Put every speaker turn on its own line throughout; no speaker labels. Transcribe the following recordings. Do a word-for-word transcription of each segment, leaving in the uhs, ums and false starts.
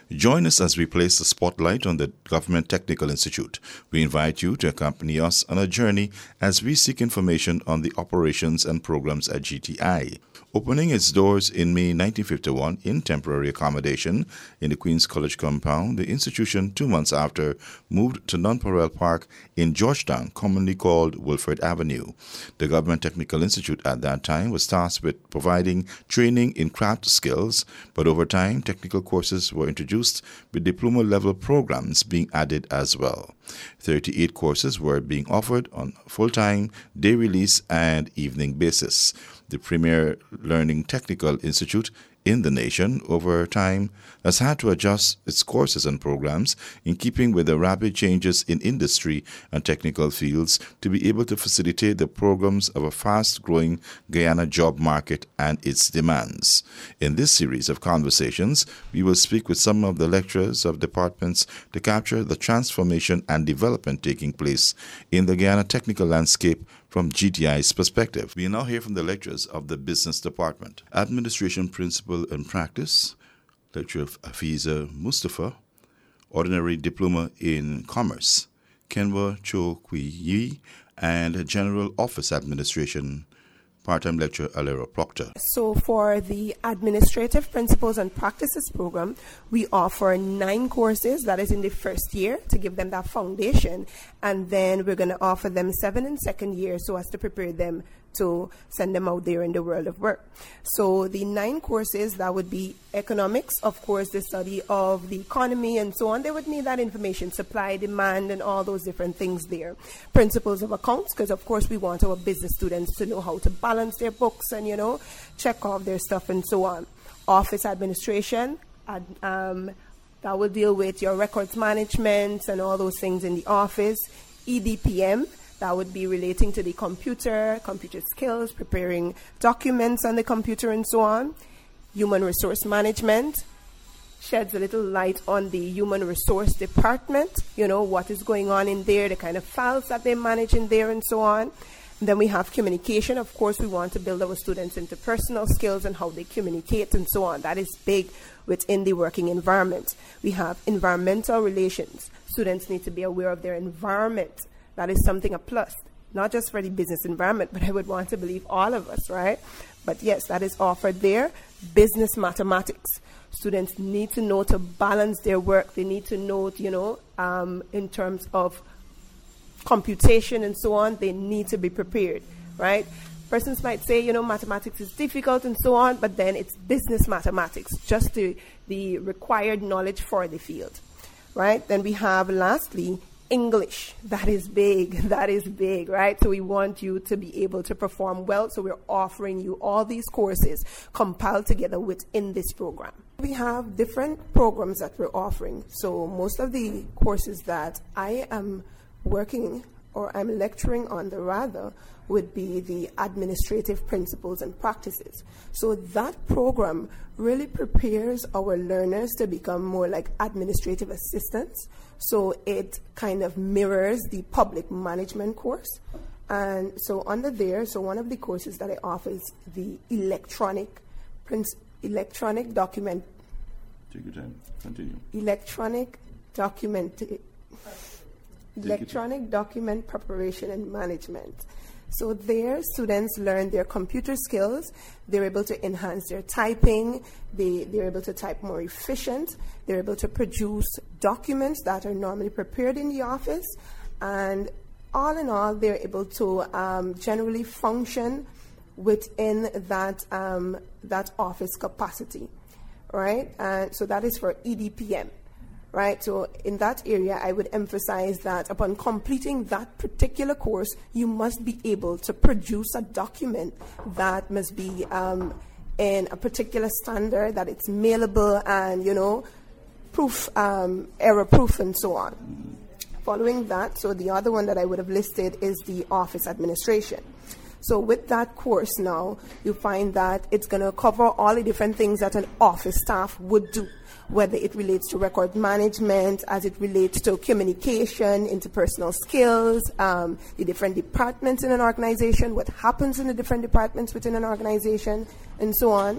Join us as we place the spotlight on the Government Technical Institute. We invite you to accompany us on a journey as we seek information on the operations and programs at G T I. Opening its doors in May nineteen fifty-one in temporary accommodation in the Queen's College compound, the institution, two months after, moved to Nonpareil Park in Georgetown, commonly called Wilfred Avenue. The Government Technical Institute at that time was tasked with providing training in craft skills, but over time, technical courses were introduced with diploma-level programs being added as well. thirty-eight courses were being offered on full-time, day release, and evening basis. The premier learning technical institute in the nation over time has had to adjust its courses and programs in keeping with the rapid changes in industry and technical fields to be able to facilitate the programs of a fast-growing Guyana job market and its demands. In this series of conversations, we will speak with some of the lecturers of departments to capture the transformation and development taking place in the Guyana technical landscape from G T I's perspective. We now hear from the lecturers of the Business Department. Administration Principle and Practice, Lecturer Afiza Mustafa. Ordinary Diploma in Commerce, Kenwa Cho Kui, and General Office Administration, part-time lecturer Alera Proctor.
So for the Administrative Principles and Practices program, we offer nine courses, that is in the first year, to give them that foundation. And then we're going to offer them seven in second year so as to prepare them to send them out there in the world of work. So the nine courses, that would be economics, of course, the study of the economy and so on. They would need that information, supply, demand, and all those different things there. Principles of accounts, because of course we want our business students to know how to balance their books and, you know, check off their stuff and so on. Office administration, ad, um, that will deal with your records management and all those things in the office. E D P M, that would be relating to the computer, computer skills, preparing documents on the computer and so on. Human resource management sheds a little light on the human resource department, you know, what is going on in there, the kind of files that they manage in there and so on. And then we have communication. Of course, we want to build our students into personal skills and how they communicate and so on. That is big within the working environment. We have environmental relations. Students need to be aware of their environment. That is something a plus, not just for the business environment, but I would want to believe all of us, right? But yes, that is offered there. Business mathematics. Students need to know to balance their work. They need to know, you know, um, in terms of computation and so on, they need to be prepared, right? Persons might say, you know, mathematics is difficult and so on, but then it's business mathematics, just the, the required knowledge for the field, right? Then we have, lastly, English. That is big. That is big, right? So we want you to be able to perform well. So we're offering you all these courses compiled together within this program. We have different programs that we're offering. So most of the courses that I am working or I'm lecturing on, the rather, would be the Administrative Principles and Practices. So that program really prepares our learners to become more like administrative assistants. So it kind of mirrors the public management course. And so under there, so one of the courses that I offer is the electronic princ- electronic document.
Take your time. Continue.
Electronic document. Electronic document preparation and management. So there, students learn their computer skills. They're able to enhance their typing. They, they're able to type more efficient. They're able to produce documents that are normally prepared in the office. And all in all, they're able to um, generally function within that, um, that office capacity, right? And so that is for E D P M. Right, so in that area, I would emphasize that upon completing that particular course, you must be able to produce a document that must be um, in a particular standard, that it's mailable and, you know, proof, um, error-proof and so on. Following that, so the other one that I would have listed is the office administration. So with that course now, you find that it's going to cover all the different things that an office staff would do, whether it relates to record management, as it relates to communication, interpersonal skills, um, the different departments in an organization, what happens in the different departments within an organization, and so on.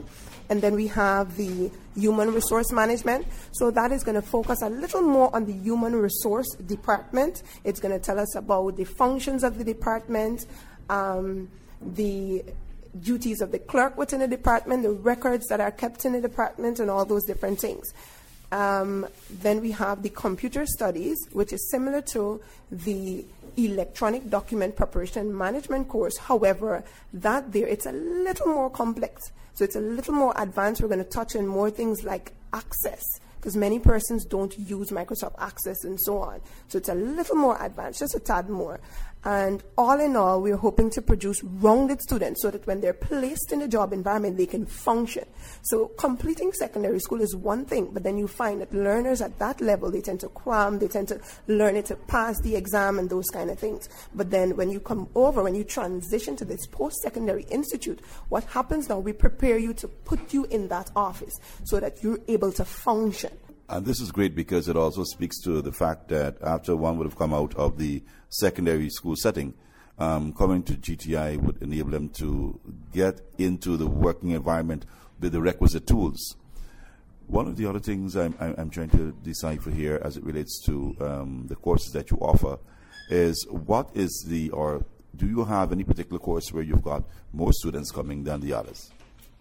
And then we have the human resource management. So that is going to focus a little more on the human resource department. It's going to tell us about the functions of the department, um, the duties of the clerk within the department, the records that are kept in the department, and all those different things. Um, then we have the computer studies, which is similar to the electronic document preparation management course. However, that there, it's a little more complex. So it's a little more advanced. We're going to touch on more things like Access, because many persons don't use Microsoft Access and so on. So it's a little more advanced, just a tad more. And all in all, we're hoping to produce rounded students so that when they're placed in a job environment, they can function. So completing secondary school is one thing, but then you find that learners at that level, they tend to cram, they tend to learn it to pass the exam and those kind of things. But then when you come over, when you transition to this post-secondary institute, what happens now, we prepare you to put you in that office so that you're able to function.
And this is great because it also speaks to the fact that after one would have come out of the secondary school setting, um, coming to G T I would enable them to get into the working environment with the requisite tools. One of the other things I'm, I'm trying to decipher here as it relates to um, the courses that you offer is what is the, or do you have any particular course where you've got more students coming than the others?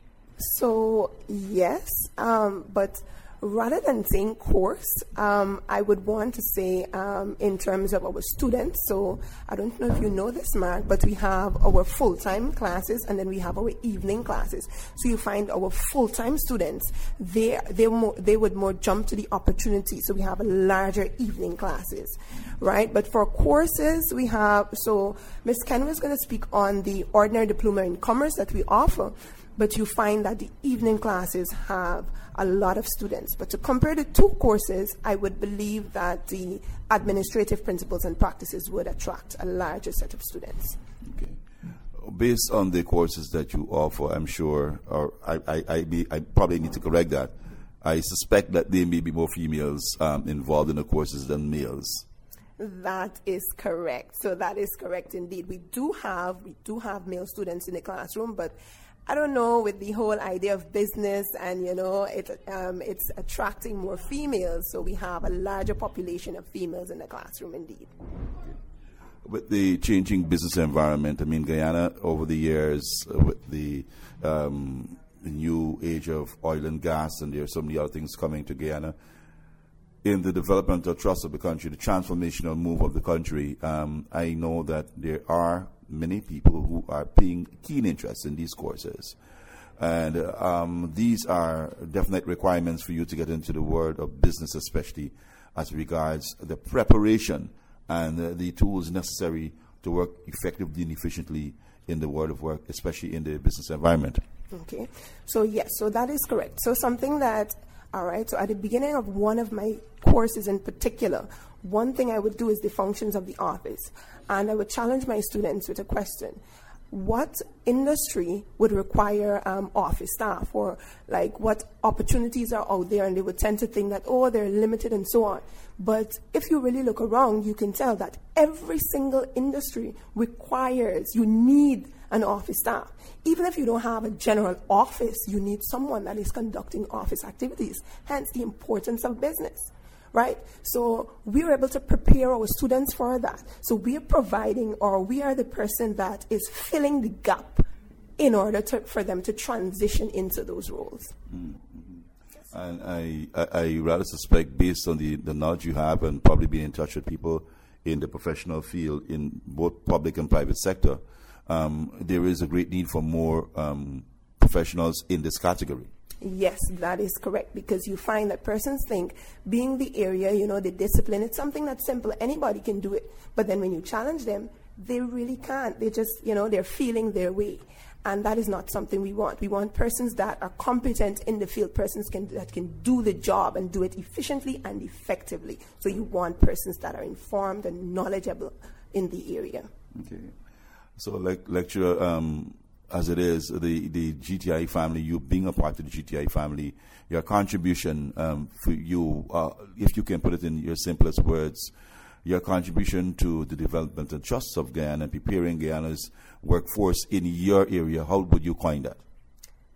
So, yes, um, but rather than saying course, um, I would want to say um, in terms of our students. So I don't know if you know this, Mark, but we have our full-time classes and then we have our evening classes. So you find our full-time students, they they more, they would more jump to the opportunity. So we have a larger evening classes, right? But for courses, we have, so Miz Ken was going to speak on the ordinary diploma in commerce that we offer. But you find that the evening classes have a lot of students. But to compare the two courses, I would believe that the administrative principles and practices would attract a larger set of students.
Okay. Based on the courses that you offer, I'm sure, or I, I, I, be, I probably need to correct that. I suspect that there may be more females um, involved in the courses than males.
That is correct. So that is correct indeed. We do have we do have male students in the classroom, but I don't know, with the whole idea of business and, you know, it, um, it's attracting more females, so we have a larger population of females in the classroom indeed.
With the changing business environment, I mean, Guyana over the years, uh, with the, um, the new age of oil and gas, and there are so many other things coming to Guyana, in the developmental trust of the country, the transformational move of the country, um, I know that there are many people who are paying keen interest in these courses. And uh, um, these are definite requirements for you to get into the world of business, especially as regards the preparation and uh, the tools necessary to work effectively and efficiently in the world of work, especially in the business environment.
Okay. So, yes, so that is correct. So something that, all right, so at the beginning of one of my courses in particular, one thing I would do is the functions of the office. And I would challenge my students with a question. What industry would require um, office staff, or like what opportunities are out there? And they would tend to think that, oh, they're limited and so on. But if you really look around, you can tell that every single industry requires, you need an office staff. Even if you don't have a general office, you need someone that is conducting office activities, hence the importance of business. Right? So we are able to prepare our students for that. So we are providing, or we are the person that is filling the gap in order to, for them to transition into those roles.
Mm-hmm. And I, I, I rather suspect, based on the, the knowledge you have and probably being in touch with people in the professional field in both public and private sector, um, there is a great need for more um, professionals in this category.
Yes, that is correct, because you find that persons think being the area, you know, the discipline, it's something that's simple. Anybody can do it. But then when you challenge them, they really can't. They just, you know, they're feeling their way. And that is not something we want. We want persons that are competent in the field, persons can, that can do the job and do it efficiently and effectively. So you want persons that are informed and knowledgeable in the area.
Okay. So, like lecturer, um, as it is, the, the G T I family, you being a part of the G T I family, your contribution um, for you, uh, if you can put it in your simplest words, your contribution to the development and trust of Guyana and preparing Guyana's workforce in your area, how would you coin that?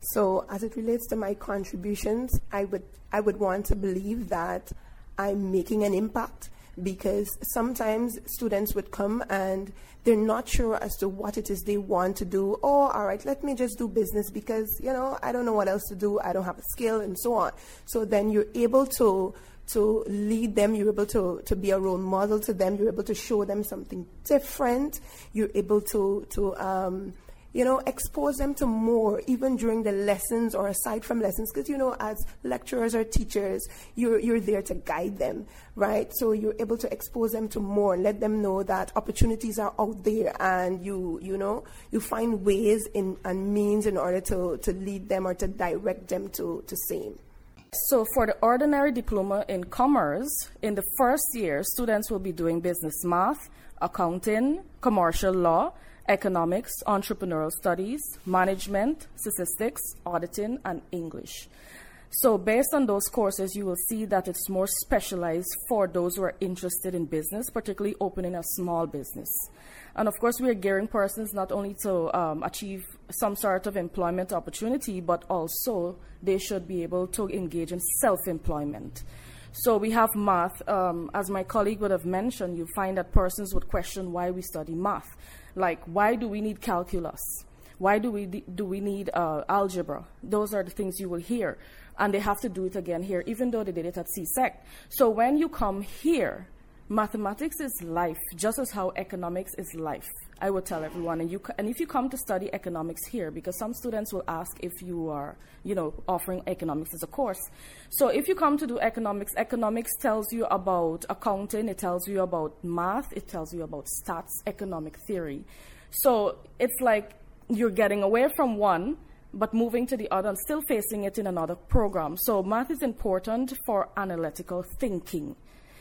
So as it relates to my contributions, I would I would want to believe that I'm making an impact, because sometimes students would come and they're not sure as to what it is they want to do. Oh, all right, let me just do business because, you know, I don't know what else to do. I don't have a skill and so on. So then you're able to to lead them. You're able to, to be a role model to them. You're able to show them something different. You're able to, to um, you know, expose them to more, even during the lessons or aside from lessons, because, you know, as lecturers or teachers, you're, you're there to guide them, right? So you're able to expose them to more and let them know that opportunities are out there, and you, you know, you find ways in, and means in order to, to lead them or to direct them to, to same.
So for the ordinary diploma in commerce, in the first year, students will be doing business math, accounting, commercial law, economics, entrepreneurial studies, management, statistics, auditing, and English. So based on those courses, you will see that it's more specialized for those who are interested in business, particularly opening a small business. And of course, we are gearing persons not only to um, achieve some sort of employment opportunity, but also they should be able to engage in self-employment. So we have math. Um, as my colleague would have mentioned, you find that persons would question why we study math. Like, why do we need calculus? Why do we do we need uh, algebra? Those are the things you will hear. And they have to do it again here, even though they did it at C SEC. So when you come here, mathematics is life, just as how economics is life. I would tell everyone, and you c- and if you come to study economics here, because some students will ask if you are, you know, offering economics as a course. So if you come to do economics, economics tells you about accounting, it tells you about math, it tells you about stats, economic theory. So it's like you're getting away from one, but moving to the other and still facing it in another program. So math is important for analytical thinking.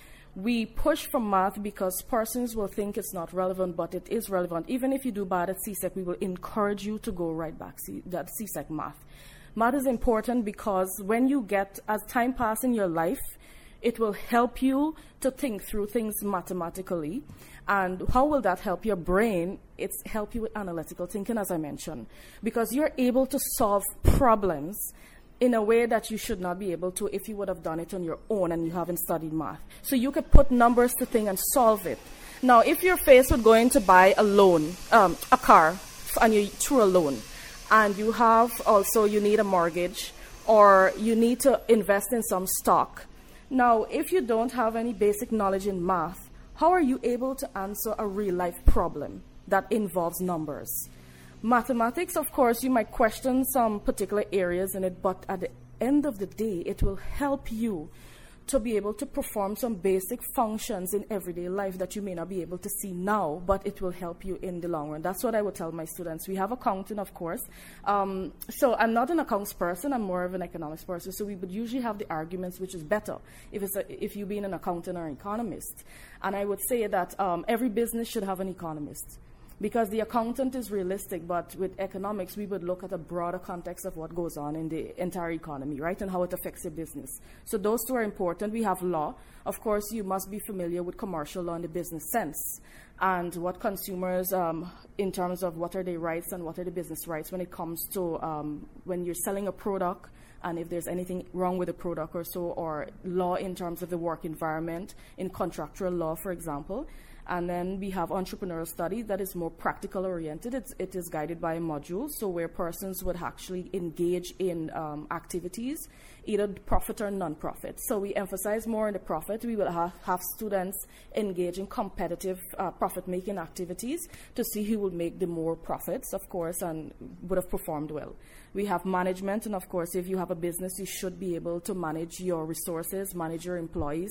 We push for math because persons will think it's not relevant, but it is relevant. Even if you do bad at C SEC, we will encourage you to go right back to that C SEC math. Math is important because when you get, as time passes in your life, it will help you to think through things mathematically. And how will that help your brain? It's help you with analytical thinking, as I mentioned, because you're able to solve problems in a way that you should not be able to if you would have done it on your own and you haven't studied math. So you could put numbers to things and solve it. Now, if you're faced with going to buy a loan, um, a car, and you through a loan, and you have also, you need a mortgage, or you need to invest in some stock. Now, if you don't have any basic knowledge in math, how are you able to answer a real-life problem that involves numbers? Mathematics, of course, you might question some particular areas in it, but at the end of the day, it will help you to be able to perform some basic functions in everyday life that you may not be able to see now, but it will help you in the long run. That's what I would tell my students. We have accounting, of course. Um, so I'm not an accounts person, I'm more of an economics person. So we would usually have the arguments, which is better if, it's a, if you being an accountant or an economist. And I would say that um, every business should have an economist, because the accountant is realistic, but with economics, we would look at a broader context of what goes on in the entire economy, right, and how it affects your business. So those two are important. We have law. Of course, you must be familiar with commercial law in the business sense, and what consumers, um, in terms of what are their rights and what are the business rights when it comes to um, when you're selling a product, and if there's anything wrong with the product or so, or law in terms of the work environment, in contractual law, for example. And then we have entrepreneurial studies that is more practical oriented. It's, it is guided by a module, so where persons would actually engage in um, activities, either profit or non-profit. So we emphasize more on the profit. We will ha- have students engage in competitive uh, profit-making activities to see who will make the more profits, of course, and would have performed well. We have management, and of course, if you have a business, you should be able to manage your resources, manage your employees.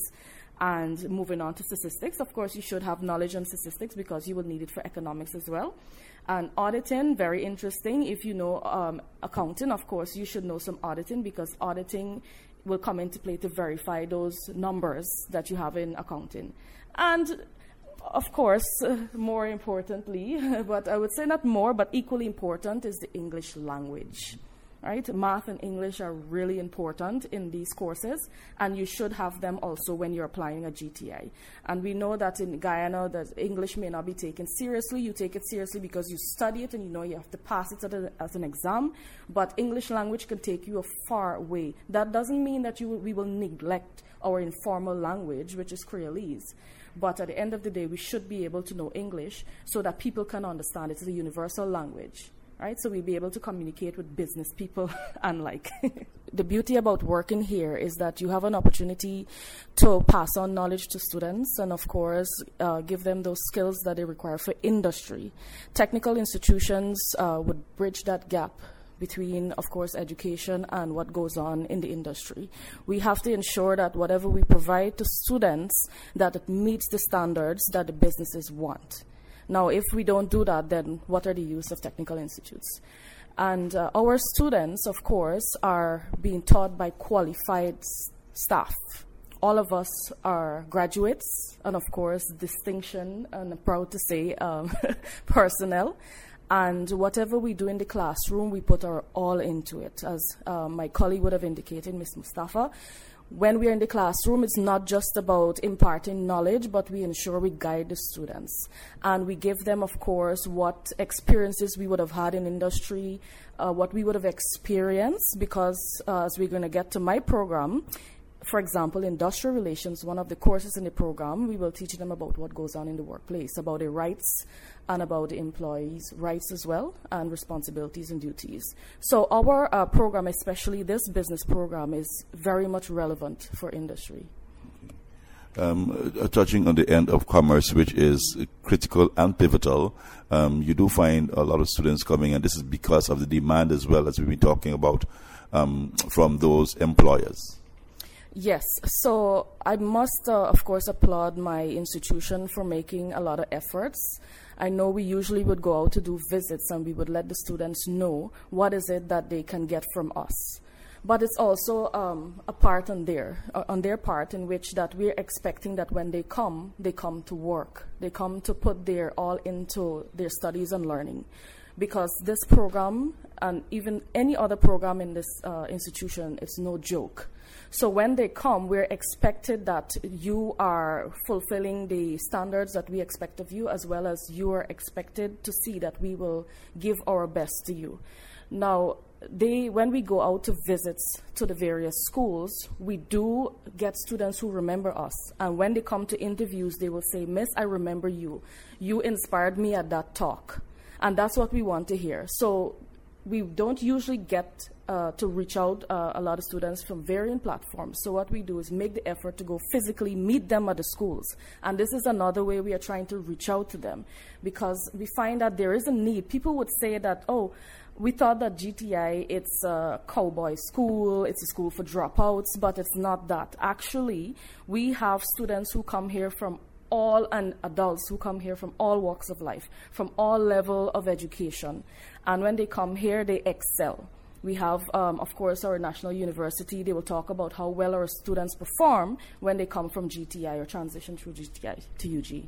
And moving on to statistics, of course, you should have knowledge on statistics because you will need it for economics as well. And auditing, very interesting. If you know um, accounting, of course, you should know some auditing, because auditing will come into play to verify those numbers that you have in accounting. And of course, uh, more importantly, but I would say not more, but equally important, is the English language. right? Math and English are really important in these courses, and you should have them also when you're applying a G T I. And we know that in Guyana, that English may not be taken seriously. You take it seriously because you study it and you know you have to pass it as, as an exam, but English language can take you a far way. That doesn't mean that you will, we will neglect our informal language, which is Creolese. But at the end of the day, we should be able to know English so that people can understand it. It's a universal language. Right, so we'll be able to communicate with business people and like. The beauty about working here is that you have an opportunity to pass on knowledge to students and, of course, uh, give them those skills that they require for industry. Technical institutions uh, would bridge that gap between, of course, education and what goes on in the industry. We have to ensure that whatever we provide to students, that it meets the standards that the businesses want. Now, if we don't do that, then what are the use of technical institutes? And uh, our students, of course, are being taught by qualified s- staff. All of us are graduates, and of course, distinction, and I'm proud to say, um, personnel. And whatever we do in the classroom, we put our all into it. As uh, my colleague would have indicated, Miz Mustafa, when we're in the classroom, it's not just about imparting knowledge, but we ensure we guide the students. And we give them, of course, what experiences we would have had in industry, uh, what we would have experienced, because uh, as we're going to get to my program, for example, industrial relations, one of the courses in the program, we will teach them about what goes on in the workplace, about their rights and about the employees' rights as well, and responsibilities and duties. So our uh, program, especially this business program, is very much relevant for industry.
Um, uh, touching on the end of commerce, which is critical and pivotal, um, you do find a lot of students coming, and this is because of the demand as well, as we've been talking about, um, from those employers.
Yes, so I must, uh, of course, applaud my institution for making a lot of efforts. I know we usually would go out to do visits and we would let the students know what is it that they can get from us. But it's also um, a part on their, uh, on their part in which that we're expecting that when they come, they come to work. They come to put their all into their studies and learning. Because this program, and even any other program in this uh, institution, it's no joke. So when they come, we're expected that you are fulfilling the standards that we expect of you, as well as you are expected to see that we will give our best to you. Now, they, when we go out to visits to the various schools, we do get students who remember us. And when they come to interviews, they will say, "Miss, I remember you. You inspired me at that talk." And that's what we want to hear. So we don't usually get uh, to reach out uh, a lot of students from varying platforms. So what we do is make the effort to go physically meet them at the schools. And this is another way we are trying to reach out to them, because we find that there is a need. People would say that, oh, we thought that G T I, it's a cowboy school, it's a school for dropouts, but it's not that. Actually, we have students who come here from all, and adults who come here from all walks of life, from all level of education. And when they come here, they excel. We have, um, of course, our national university. They will talk about how well our students perform when they come from G T I or transition through G T I to U G.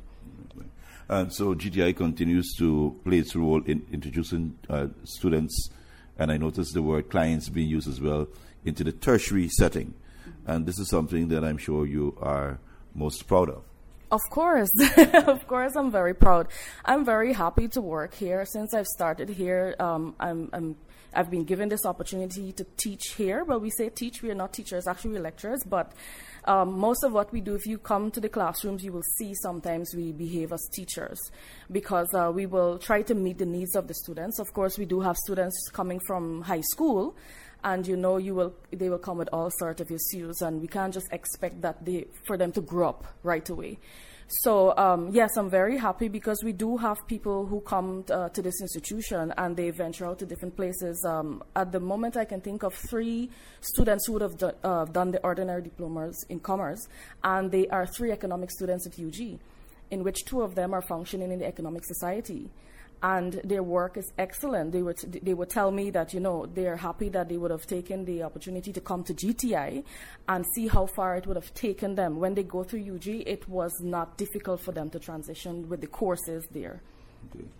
And so G T I continues to play its role in introducing uh, students, and I noticed the word clients being used as well, into the tertiary setting. And this is something that I'm sure you are most proud of.
Of course. Of course, I'm very proud. I'm very happy to work here. Since I've started here, um, I'm, I'm, I've been given this opportunity to teach here. Well, we say teach, we are not teachers, actually we're lecturers, but um, most of what we do, if you come to the classrooms, you will see sometimes we behave as teachers, because uh, we will try to meet the needs of the students. Of course, we do have students coming from high school, and you know, you will, they will come with all sorts of issues, and we can't just expect that they, for them to grow up right away. So um, yes, I'm very happy, because we do have people who come uh, to this institution and they venture out to different places. Um, at the moment, I can think of three students who would have do, uh, done the ordinary diplomas in commerce, and they are three economic students at U G, in which two of them are functioning in the economic society. And their work is excellent. They would, they would tell me that, you know, they're happy that they would have taken the opportunity to come to G T I and see how far it would have taken them. When they go through U G, it was not difficult for them to transition with the courses there.
Okay.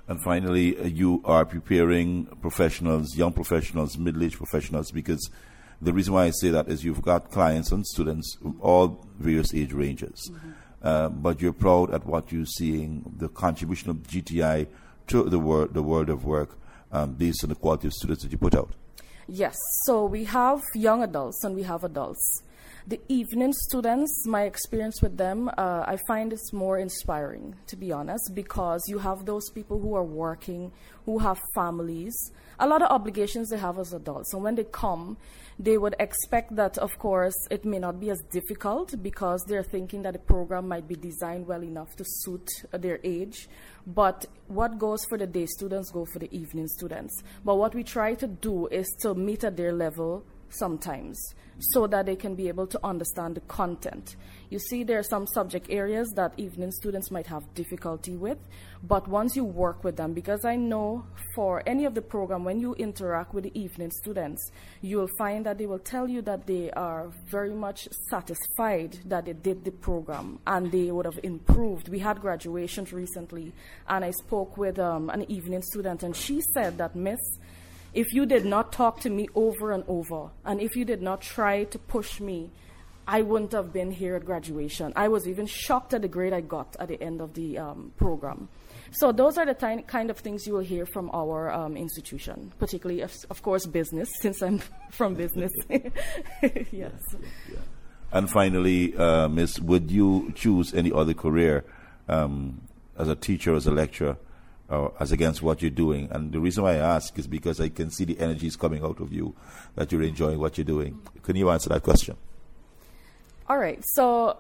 And finally, uh, you are preparing professionals, young professionals, middle-aged professionals, because the reason why I say that is you've got clients and students from all various age ranges. Mm-hmm. Uh, but you're proud at what you're seeing, the contribution of G T I to the world, the world of work, um, based on the quality of students that you put out.
Yes, so we have young adults and we have adults. The evening students, my experience with them, uh, I find it's more inspiring, to be honest, because you have those people who are working, who have families, a lot of obligations they have as adults. And when they come, they would expect that, of course, it may not be as difficult because they're thinking that the program might be designed well enough to suit uh, their age. But what goes for the day students go for the evening students. But what we try to do is to meet at their level sometimes, so that they can be able to understand the content. You see, there are some subject areas that evening students might have difficulty with, but once you work with them, because I know for any of the program, when you interact with the evening students, you will find that they will tell you that they are very much satisfied that they did the program and they would have improved. We had graduations recently, and I spoke with um, an evening student, and she said that, Miss, if you did not talk to me over and over, and if you did not try to push me, I wouldn't have been here at graduation. I was even shocked at the grade I got at the end of the um, program. So those are the ty- kind of things you will hear from our um, institution, particularly, of, of course, business, since I'm from business. Yes. Yeah.
And finally, uh, Miss, would you choose any other career um, as a teacher, as a lecturer, or as against what you're doing? And the reason why I ask is because I can see the energies coming out of you, that you're enjoying what you're doing. Can you answer that question?
All right. So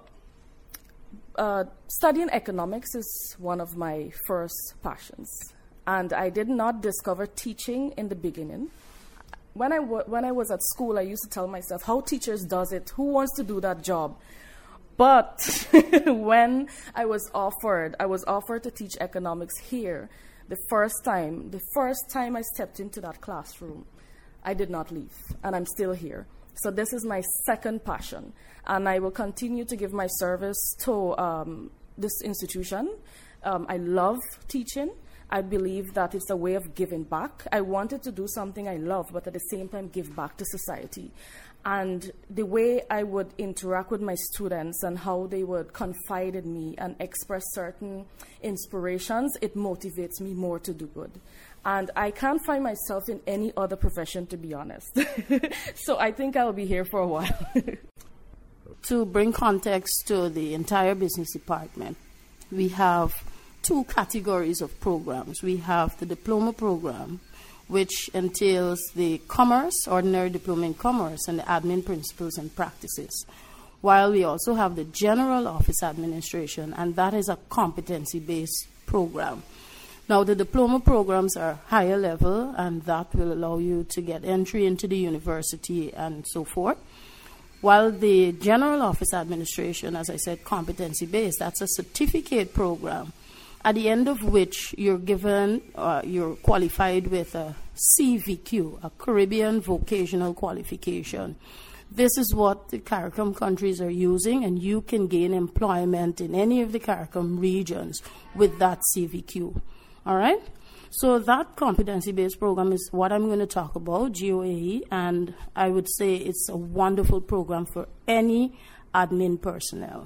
uh, studying economics is one of my first passions. And I did not discover teaching in the beginning. When I, w- when I was at school, I used to tell myself, how teachers does it? Who wants to do that job? But when I was offered, I was offered to teach economics here, the first time, the first time I stepped into that classroom, I did not leave, and I'm still here. So this is my second passion, and I will continue to give my service to um, this institution. Um, I love teaching. I believe that it's a way of giving back. I wanted to do something I love, but at the same time give back to society. And the way I would interact with my students and how they would confide in me and express certain inspirations, it motivates me more to do good. And I can't find myself in any other profession, to be honest. So I think I'll be here for a while.
To bring context to the entire business department, we have two categories of programs. We have the diploma program, which entails the commerce, ordinary diploma in commerce, and the admin principles and practices. While we also have the general office administration, and that is a competency-based program. Now, the diploma programs are higher level, and that will allow you to get entry into the university and so forth. While the general office administration, as I said, competency-based, that's a certificate program, at the end of which you're given, uh, you're qualified with a C V Q, a Caribbean Vocational Qualification. This is what the CARICOM countries are using, and you can gain employment in any of the CARICOM regions with that C V Q. All right? So that competency-based program is what I'm going to talk about, G O A E, and I would say it's a wonderful program for any admin personnel.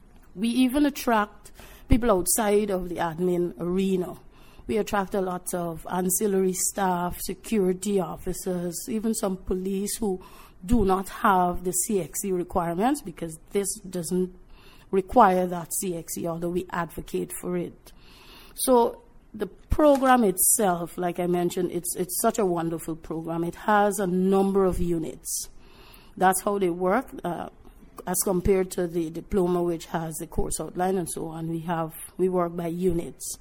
We even attract people outside of the admin arena. We attract a lot of ancillary staff, security officers, even some police who do not have the C X E requirements, because this doesn't require that C X E, although we advocate for it. So the program itself, like I mentioned, it's it's such a wonderful program. It has a number of units. That's how they work. Uh, As compared to the diploma, which has the course outline and so on, we have we work by units.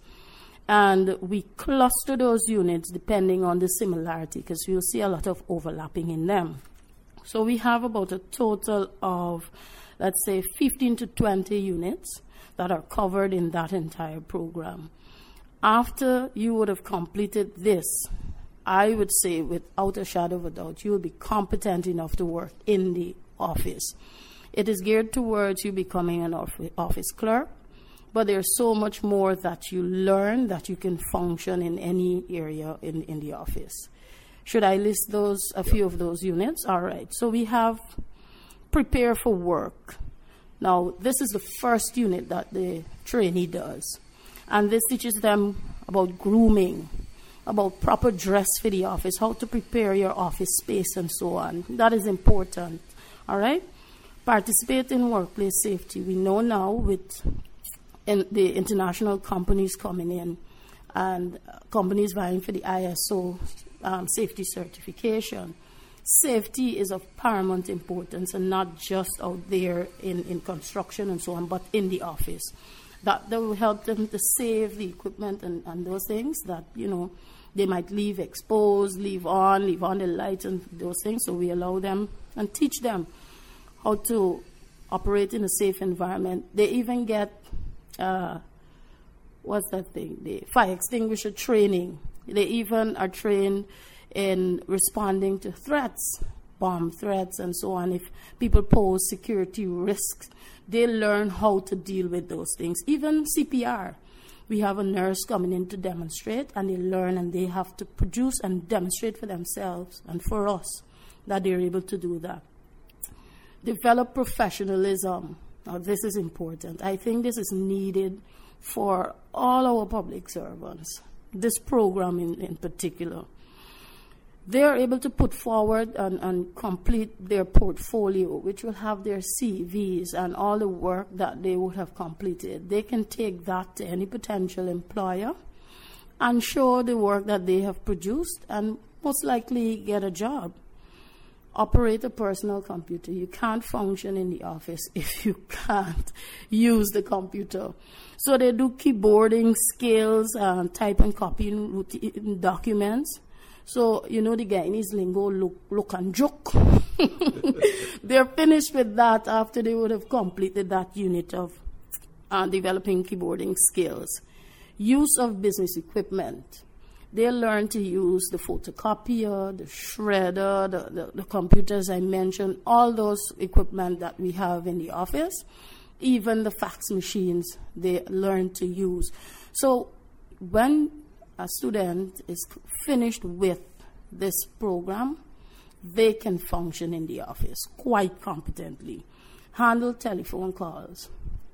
And we cluster those units depending on the similarity, because you'll see a lot of overlapping in them. So we have about a total of, let's say, fifteen to twenty units that are covered in that entire program. After you would have completed this, I would say without a shadow of a doubt, you will be competent enough to work in the office. It is geared towards you becoming an office clerk, but there's so much more that you learn that you can function in any area in, in the office. Should I list those, a few of those units? All right. So we have prepare for work. Now, this is the first unit that the trainee does. And this teaches them about grooming, about proper dress for the office, how to prepare your office space and so on. That is important. All right? Participate in workplace safety. We know now with in the international companies coming in and companies vying for the I S O um, safety certification, safety is of paramount importance, and not just out there in, in construction and so on, but in the office. That, that will help them to save the equipment and, and those things that, you know, they might leave exposed, leave on, leave on the lights and those things. So we allow them and teach them how to operate in a safe environment. They even get, uh, what's that thing? The fire extinguisher training. They even are trained in responding to threats, bomb threats and so on. If people pose security risks, they learn how to deal with those things. Even C P R. We have a nurse coming in to demonstrate, and they learn, and they have to produce and demonstrate for themselves and for us that they're able to do that. Develop professionalism. Now, this is important. I think this is needed for all our public servants, this program in, in particular. They are able to put forward and, and complete their portfolio, which will have their C Vs and all the work that they would have completed. They can take that to any potential employer and show the work that they have produced and most likely get a job. Operate a personal computer. You can't function in the office if you can't use the computer. So they do keyboarding skills, um, type and copying routine documents. So, you know, the Guyanese lingo, look, look and joke. They're finished with that after they would have completed that unit of uh, developing keyboarding skills. Use of business equipment. They learn to use the photocopier, the shredder, the, the, the computers I mentioned, all those equipment that we have in the office, even the fax machines, they learn to use. So when a student is finished with this program, they can function in the office quite competently. Handle telephone calls.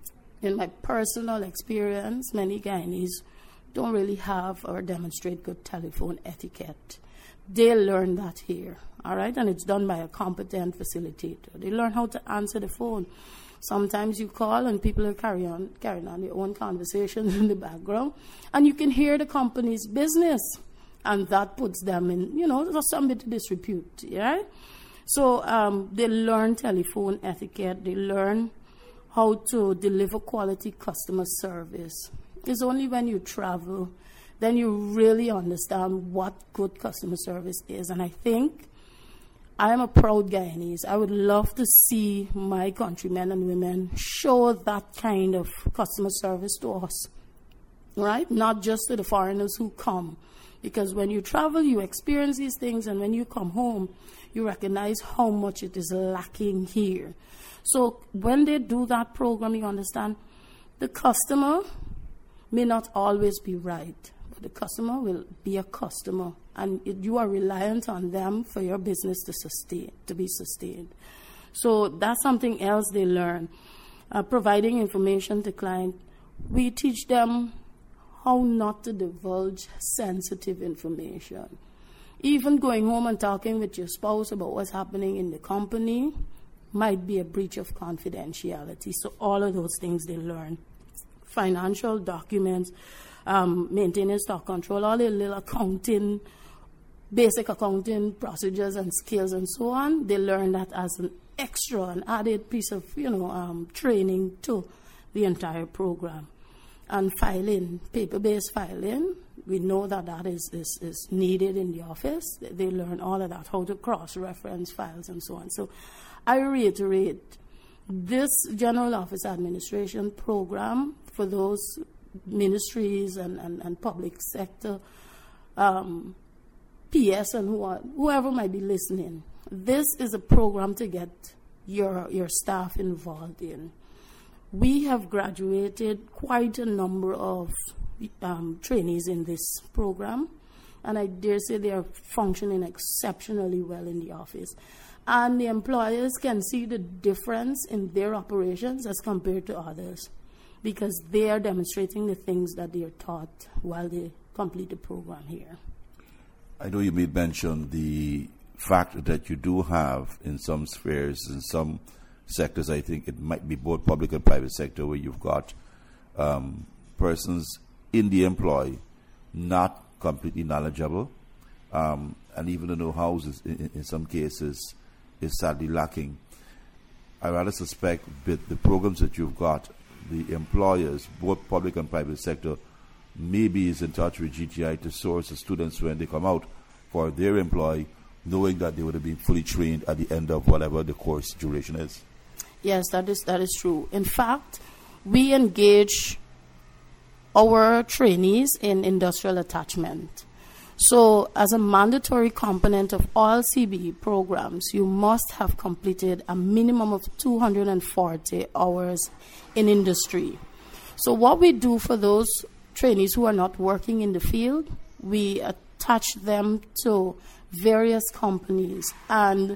In my personal experience, many Guyanese don't really have or demonstrate good telephone etiquette. They learn that here, all right? And it's done by a competent facilitator. They learn how to answer the phone. Sometimes you call and people are carry on, carrying on their own conversations in the background, and you can hear the company's business, and that puts them in, you know, some bit of disrepute, right? So um, they learn telephone etiquette. They learn how to deliver quality customer service. It's only when you travel, then you really understand what good customer service is, and I think I am a proud Guyanese. I would love to see my countrymen and women show that kind of customer service to us, right? Not just to the foreigners who come. Because when you travel, you experience these things, and when you come home, you recognize how much it is lacking here. So when they do that program, you understand the customer may not always be right, but the customer will be a customer. And it, you are reliant on them for your business to sustain, to be sustained. So that's something else they learn. Uh, providing information to client, we teach them how not to divulge sensitive information. Even going home and talking with your spouse about what's happening in the company might be a breach of confidentiality. So all of those things they learn. Financial documents, um, maintaining stock control, all the little accounting, basic accounting procedures and skills and so on, they learn that as an extra, an added piece of, you know, um, training to the entire program. And filing, paper-based filing, we know that that is, is, is needed in the office. They learn all of that, how to cross-reference files and so on. So I reiterate, this General Office Administration program for those ministries and, and, and public sector um, P S and who are, whoever might be listening, this is a program to get your, your staff involved in. We have graduated quite a number of um, trainees in this program, and I dare say they are functioning exceptionally well in the office. And the employers can see the difference in their operations as compared to others, because they are demonstrating the things that they are taught while they complete the program here.
I know you made mention the fact that you do have in some spheres, in some sectors, I think it might be both public and private sector, where you've got um, persons in the employ not completely knowledgeable, um, and even the know-how is, in, in some cases, is sadly lacking. I rather suspect with the programs that you've got, the employers, both public and private sector, maybe is in touch with G T I to source the students when they come out for their employ, knowing that they would have been fully trained at the end of whatever the course duration is.
Yes, that is that is true. In fact, we engage our trainees in industrial attachment. So, as a mandatory component of all C B E programs, you must have completed a minimum of two hundred forty hours in industry. So, what we do for those trainees who are not working in the field, we attach them to various companies, and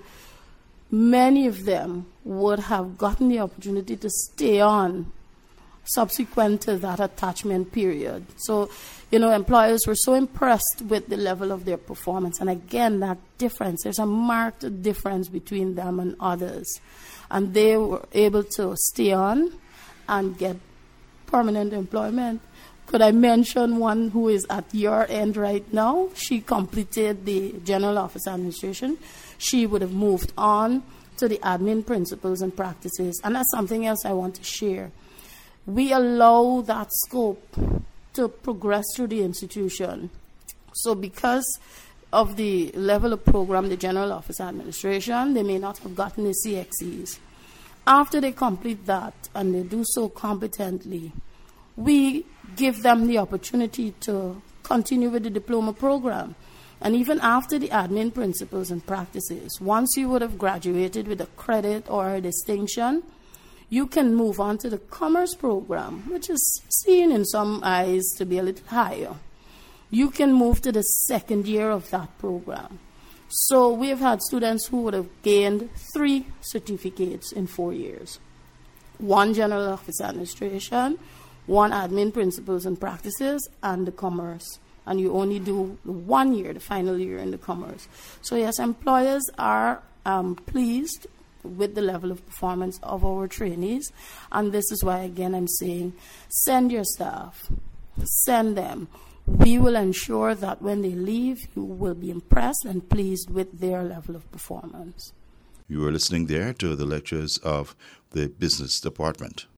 many of them would have gotten the opportunity to stay on subsequent to that attachment period. So, you know, employers were so impressed with the level of their performance. And again, that difference, there's a marked difference between them and others. And they were able to stay on and get permanent employment. Could I mention one who is at your end right now? She completed the General Office Administration. She would have moved on to the admin principles and practices. And that's something else I want to share. We allow that scope to progress through the institution. So because of the level of program, the General Office Administration, they may not have gotten the C X Es. After they complete that, and they do so competently, we give them the opportunity to continue with the diploma program. And even after the admin principles and practices, once you would have graduated with a credit or a distinction, you can move on to the commerce program, which is seen in some eyes to be a little higher. You can move to the second year of that program. So we have had students who would have gained three certificates in four years. One General Office Administration, one admin principles and practices, and the commerce. And you only do one year, the final year in the commerce. So yes, employers are um, pleased with the level of performance of our trainees. And this is why, again, I'm saying, send your staff, send them. We will ensure that when they leave, you will be impressed and pleased with their level of performance.
You were listening there to the lectures of the Business Department.